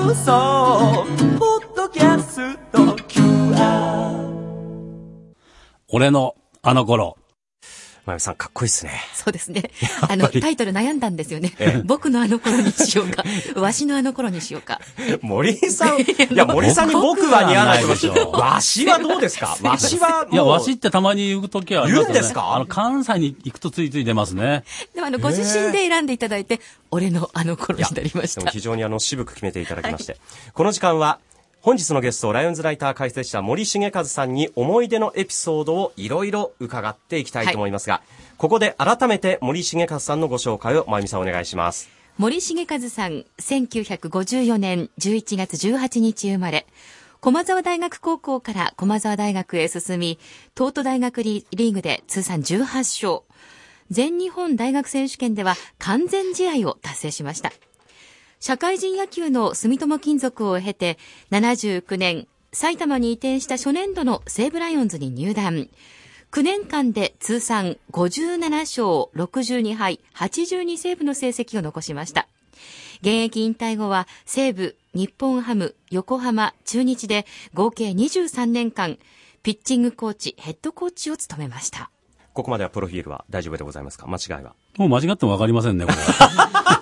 放送ポッドキャスト QR。 俺のあの頃。 まゆみさんかっこいいっすね。 そうですね。タイトル悩んだんですよね。僕のあの頃にしようか、わしのあの頃にしようか。 森さん、いや、森さんに僕は似合わないでしょ。わしはどうですか？わしはもう。 いや、わしってたまに言うときはありますよね。 言うんですか？ 関西に行くとついつい出ますね。 でもご自身で選んでいただいて、俺のあの頃になりました。 でも非常に渋く決めていただきまして。この時間は、本日のゲスト、ライオンズライター解説者森重和さんに思い出のエピソードをいろいろ伺っていきたいと思いますが、ここで改めて森重和さんのご紹介をまゆみさんお願いします。 森重和さん、1954年11月18日生まれ、駒澤大学高校から駒澤大学へ進み、東都大学リーグで通算18勝、全日本大学選手権では完全試合を達成しました。社会人野球の住友金属を経て、79年、埼玉に移転した初年度の西武ライオンズに入団。9年間で通算57勝62敗82セーブの成績を残しました。現役引退後は西武、日本ハム、横浜、中日で合計23年間、ピッチングコーチ、ヘッドコーチを務めました。 ここまではプロフィールは大丈夫でございますか？間違いは。 もう間違ってもわかりませんね、これは。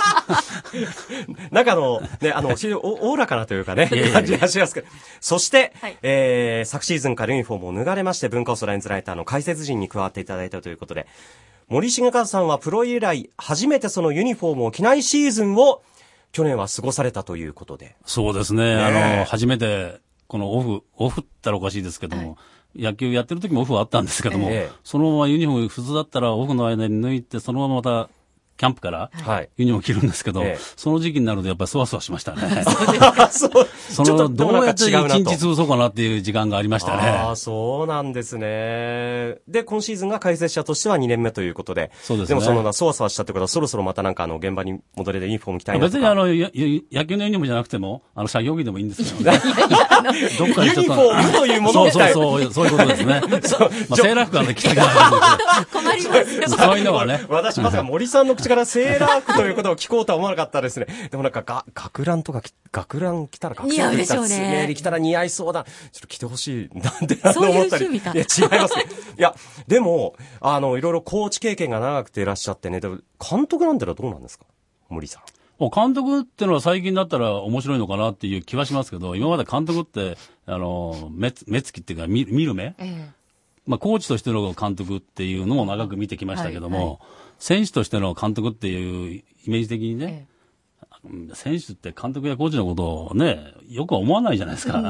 なんか非常におおらかなというかね、感じがしますけど。そして、 はい昨シーズンからユニフォームを脱がれまして、文化放送ライオンズライターの解説陣に加わっていただいたということで、森重和さんはプロ以来、初めてそのユニフォームを着ないシーズンを、去年は過ごされたということで。 そうですね。初めて、このオフったらおかしいですけども、野球やってる時もオフはあったんですけども、そのままユニフォーム普通だったらオフの間に抜いて、そのまままた、キャンプからユニフォーム着るんですけど、その時期になるとやっぱりそわそわしましたね。どうやって一日潰そうかなっていう時間がありましたね。 ああ、そうなんですね。で、今シーズンが解説者としては2年目ということで。 そうですね。 でもそわそわしたってことは、そろそろまた現場に戻れてユニフォーム着たいなとか。 別に野球のユニフォームじゃなくても、作業着でもいいんですけどね。どっかにちょっと。 ユニフォームというものを着たい。 そういうことですね。セーラー服は着たくない。 困りますよ。 そういうのはね。 私まさか森さんの口からセーラー服ということを聞こうとは思わなかったですね。でも学ランとか、学ラン着たら似合うでしょうね。 メール着たら似合いそうだ。ちょっと着てほしい。なんでそういう思ったり。 趣味か。 いや、違いますね。いや、でも、いろいろコーチ経験が長くていらっしゃってね。でも、監督なんてのはどうなんですか？森さん。 監督ってのは最近だったら面白いのかなっていう気はしますけど、今まで監督って、目つきっていうか、見る目、コーチとしての監督っていうのも長く見てきましたけども、選手としての監督っていうイメージ的にね、選手って監督やコーチのことをね、よくは思わないじゃないですか。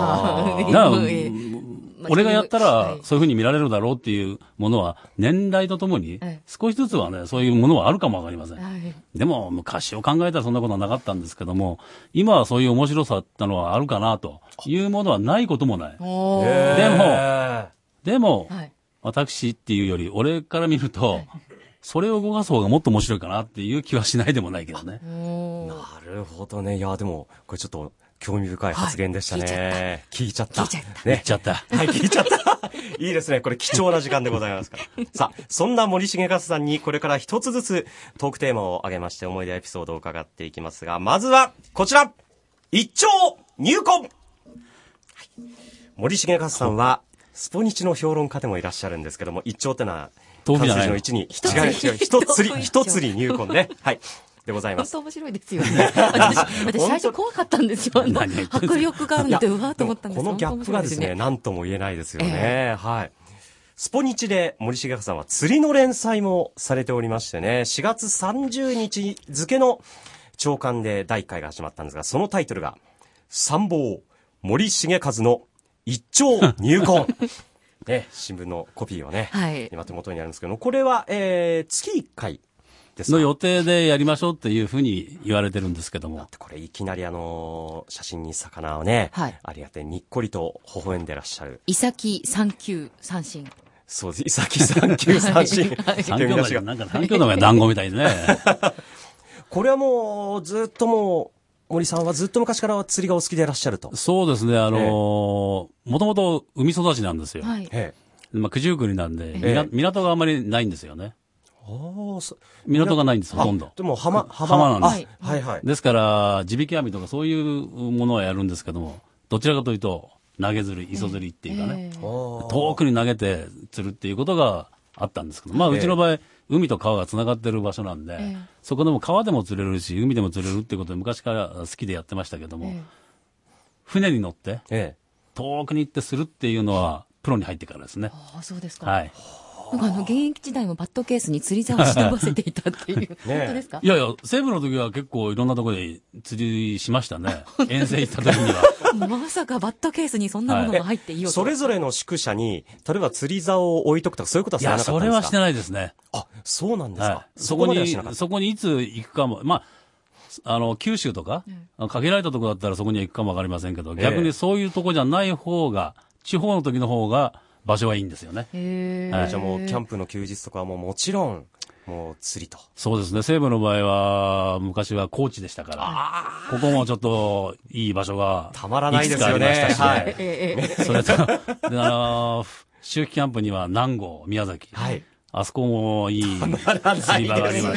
俺がやったらそういうふうに見られるだろうっていうものは年代とともに少しずつはね、そういうものはあるかもわかりません。でも昔を考えたらそんなことはなかったんですけども、今はそういう面白さってのはあるかなというものはないこともない。でも、私っていうより俺から見ると、それを動かす方がもっと面白いかなっていう気はしないでもないけどね。 なるほどね。いや、でも、これちょっと興味深い発言でしたね。聞いちゃった。 言っちゃった。 はい、聞いちゃった。いいですね。これ貴重な時間でございますから。さあ、そんな森重和さんにこれから一つずつトークテーマを挙げまして思い出エピソードを伺っていきますが、まずはこちら一丁入魂、森重和さんはスポニチの評論家でもいらっしゃるんですけども、一丁ってのは漢字の1に違う一釣り入魂ね。はい。でございます。 本当面白いですよね。私最初怖かったんですよ。迫力があるので、うわーと思ったんです。 このギャップがですね、何とも言えないですよね。はい。スポニチで森重和さんは釣りの連載もされておりましてね、4月30日付の朝刊で第1回が始まったんですが、そのタイトルが、参謀森重和の一丁入魂。ね、新聞のコピーはね、今手元にあるんですけども、これは、月1回ですの予定でやりましょうっていうふうに言われてるんですけども。だってこれいきなり写真に魚をね、ありがてにっこりと微笑んでらっしゃる。 イサキ三級三振。 そうです。イサキ三級三振。 三兄弟なんか三兄弟が団子みたいでね。 これはもうずっと森さんはずっと昔から釣りがお好きでいらっしゃると。 そうですね。もともと海育ちなんですよ。九十九里なんで、港があんまりないんですよね。 港がないんです、ほとんど。 でも浜なんです。 はいはい。 ですから、地引き網とかそういうものはやるんですけども、どちらかというと、投げ釣り、磯釣りっていうかね、遠くに投げて釣るっていうことがあったんですけど、まあ、うちの場合、海と川がつながってる場所なんで、そこでも川でも釣れるし、海でも釣れるっていうことで昔から好きでやってましたけども、船に乗って、遠くに行ってするっていうのは、プロに入ってからですね。 ああ、そうですか。 はい。 なんか現役時代もバットケースに釣り竿を忍ばせていたっていう。本当ですか？ いやいや、西部の時は結構いろんなところで釣りしましたね。遠征行った時には。 まさかバットケースにそんなものが入っていようと。 それぞれの宿舎に、例えば釣り竿を置いとくとかそういうことはされなかったんですか？ いや、それはしてないですね。 あ、そうなんですか。 はい、そこにいつ行くかも、まあ、九州とか、限られたところだったらそこには行くかもわかりませんけど、逆にそういうとこじゃない方が、地方の時の方が場所はいいんですよね。 はい、じゃあもうキャンプの休日とかはもちろん、もう釣りと。 そうですね。西部の場合は、昔は高知でしたから、ここもちょっといい場所が、 たまらないですよね。 はい。それと、秋季キャンプには南郷、宮崎。 はい。 あそこもいい釣り場がありまして。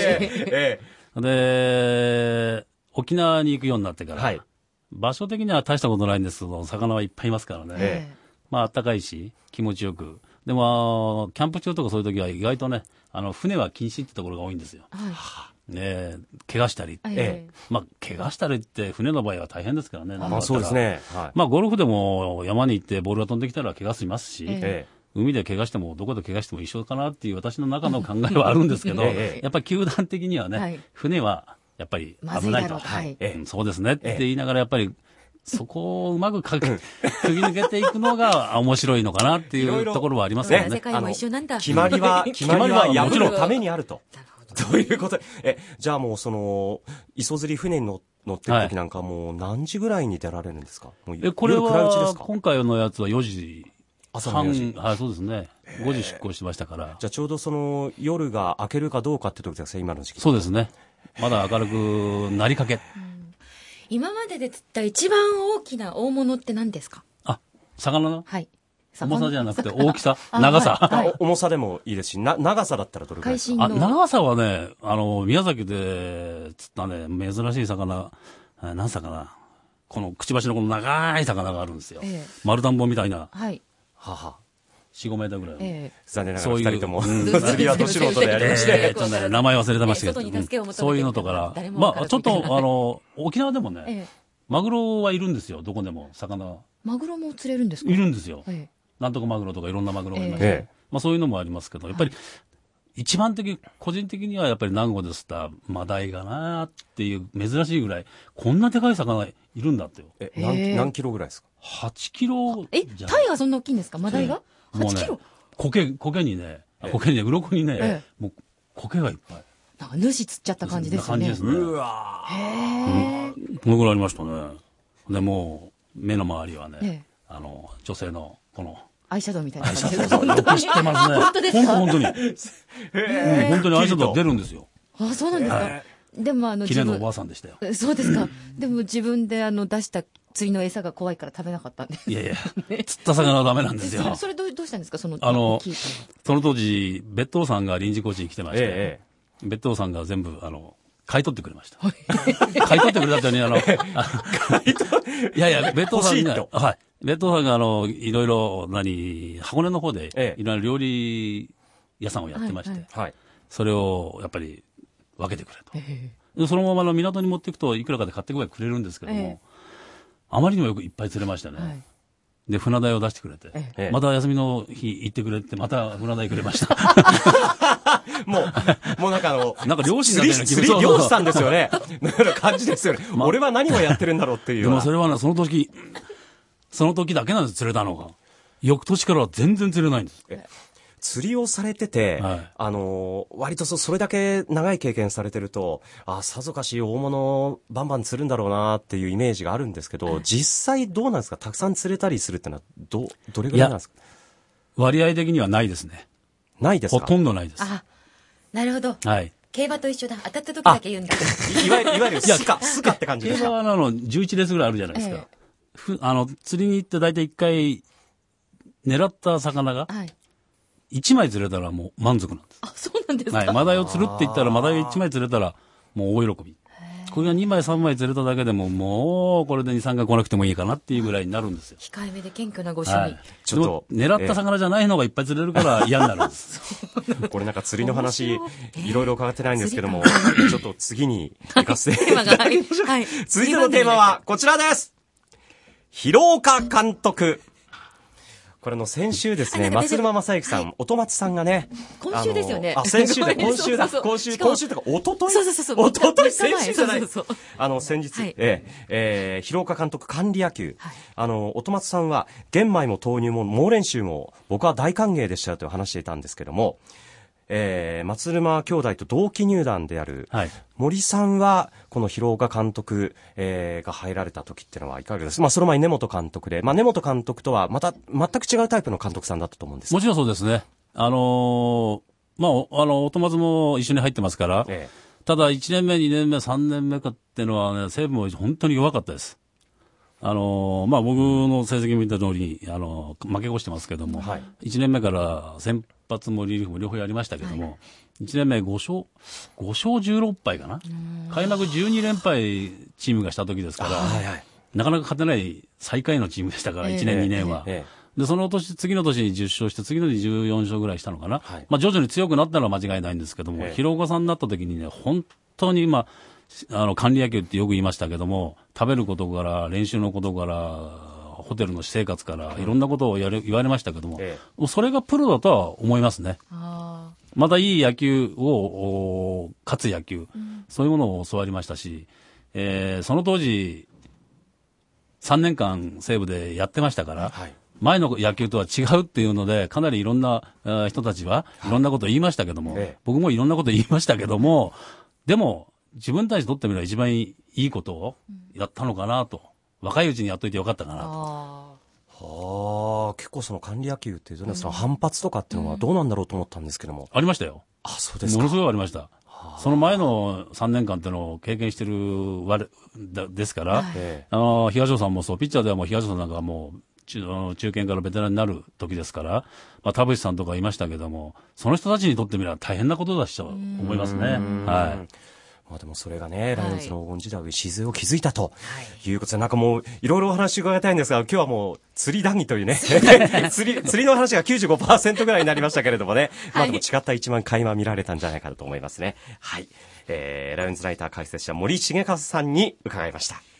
で、沖縄に行くようになってから、はい、場所的には大したことないんですけど、魚はいっぱいいますからね。まあ、暖かいし、気持ちよく。でも、キャンプ中とかそういう時は意外とね、船は禁止ってところが多いんですよ。ね、怪我したり。まあ、怪我したりって船の場合は大変ですからね。 まあ、そうですね。 まあ、ゴルフでも山に行ってボールが飛んできたら怪我しますし、海で怪我してもどこで怪我しても一緒かなっていう私の中の考えはあるんですけど、やっぱり球団的にはね、船はやっぱり危ないと。そうですねって言いながらやっぱり、そこをうまくくぎ抜けていくのが面白いのかなっていうところはありますよね。 世界も一緒なんだ。 決まりは破るためにあると。ということで、じゃあもう磯釣り船に乗ってる時なんかもう何時ぐらいに出られるんですか？ これは、今回のやつは4時。 朝の4時。 はい、そうですね。5時出港してましたから。 じゃあちょうど夜が明けるかどうかって時ですか、今の時期。 そうですね。まだ明るくなりかけ。 今までで釣った一番大きな大物って何ですか？ あ、魚の？ はい。 重さじゃなくて大きさ、長さ。 重さでもいいですし、長さだったらどれくらいですか？ 長さはね、宮崎で釣ったね、珍しい魚、何魚？このくちばしのこの長い魚があるんですよ。丸田んぼみたいな。 はい。 4、 5メーターぐらい。 残念ながら2人とも釣りはど素人でやりまして。 名前忘れてましたけど、そういうのとから、まあちょっと沖縄でもね、マグロはいるんですよ、どこでも、魚。 マグロも釣れるんですか？ いるんですよ。なんとかマグロとかいろんなマグロがいまして、まあそういうのもありますけど、やっぱり、一番個人的にはやっぱり南郷で釣ったマダイがなーっていう珍しいぐらい、こんなでかい魚いるんだってよ。 何キロぐらいですか ？8キロ。 タイがそんな大きいんですか？マダイが8キロ？ 苔にね、鱗にね、もう苔がいっぱい。 なんか主釣っちゃった感じですよね。 うわー。このぐらいありましたね。でも目の周りはね、女性のこのアイシャドウみたいな感じで。 知ってますね。 本当ですか？ 本当に。本当にアイシャドウ出るんですよ。 あ、そうなんですか。でも綺麗なおばあさんでしたよ。 そうですか。でも自分で出した釣りの餌が怖いから食べなかったんで。 いやいや、釣った魚はダメなんですよ。 それどうしたんですか？その当時、別当さんが臨時コーチに来てまして、別当さんが全部、買い取ってくれました。買い取ってくれたってに、いやいや、別当さんが、はい。別当さんが、いろいろ、箱根の方で、いろいろ料理屋さんをやってまして、それを、やっぱり、分けてくれと。そのまま港に持っていくと、いくらかで買ってくれるんですけども、あまりにもよくいっぱい釣れましてね。で、船代を出してくれて、また休みの日行ってくれって、また船代くれました。 もうなんかなんか漁師みたいな気分。漁師さんですよね。感じですよね。俺は何をやってるんだろうっていう。 でもそれはね、その時だけなんです、釣れたのが。翌年からは全然釣れないんです。 釣りをされてて、割とそれだけ長い経験されてると、さぞかし大物バンバン釣るんだろうなっていうイメージがあるんですけど、実際どうなんですか？たくさん釣れたりするってのはどれぐらいなんですか？ 割合的にはないですね。 ないですか？ ほとんどないです。 なるほど。 はい。 競馬と一緒だ。当たった時だけ言うんだ。 いわゆるスカって感じですか？ 競馬は11レースぐらいあるじゃないですか。釣りに行って大体1回狙った魚が、 1枚釣れたらもう満足なんです。 あ、そうなんですか。 はい。マダイを釣るって言ったら、マダイ1枚釣れたら、もう大喜び。これが2枚3枚釣れただけでも、もう、これで2、3回来なくてもいいかなっていうぐらいになるんですよ。 控えめで謙虚なご趣味。 はい。 ちょっと狙った魚じゃないのがいっぱい釣れるから嫌になるんです。 これなんか釣りの話、いろいろ伺ってないんですけども、ちょっと次に行かせていただきましょう。 はい。 続いてのテーマはこちらです。広岡監督。これ先週ですね、松沼正幸さん、音松さんがね。 今週ですよね。 先週で、今週だ。今週とか、一昨日そう。 一昨日先週じゃない。先日、 はい広岡監督管理野球。音松さんは、玄米も豆乳も猛練習も、僕は大歓迎でしたと話していたんですけども、松沼兄弟と同期入団である、 はい、 森さんはこの広岡監督、が入られた時っていうのはいかがですか。その前に根本監督で、根本監督とはまた全く違うタイプの監督さんだったと思うんです。 もちろんそうですね。音松も一緒に入ってますから、ただ1年目2年目3年目かっていうのはね、西武も本当に弱かったです。僕の成績見た通りに負け越してますけども、はい、1年目から先発もリリーフも両方やりましたけども、はい、1年目5勝16敗かな。開幕12連敗チームがした時ですから、はいはい、なかなか勝てない最下位のチームでしたから、1年2年は。で、その年、次の年に10勝して、次の年14勝ぐらいしたのかな。はい、徐々に強くなったのは間違いないんですけども、広岡さんになった時にね、本当に今、管理野球ってよく言いましたけども、食べることから、練習のことから、ホテルの私生活から、いろんなことを言われましたけども、それがプロだとは思いますね。またいい野球を、勝つ野球、そういうものを教わりましたし、その当時、3年間西武でやってましたから、はい、前の野球とは違うっていうので、かなりいろんな人たちはいろんなことを言いましたけども、僕もいろんなことを言いましたけども、でも、自分たちにとってみれば一番いいことをやったのかなと。若いうちにやっといてよかったかなと。 結構その管理野球っていうとね、その反発とかっていうのはどうなんだろうと思ったんですけども。 ありましたよ。 あ、そうですか。 ものすごいありました。その前の3年間っていうのを経験してるですから、東尾さんもそう、ピッチャーではもう東尾さんなんかもう中堅からベテランになる時ですから、田淵さんとかいましたけども、その人たちにとってみれば大変なことだしと思いますね。はい。 でもそれがね、ライオンズの黄金時代を礎を築いたということで、なんかもういろいろお話伺いたいんですが、今日はもう釣り談義というね釣りの話が 95% ぐらいになりましたけれどもね、でも違った一番垣間見られたんじゃないかと思いますね。はい、ライオンズライター解説者森重和さんに伺いました。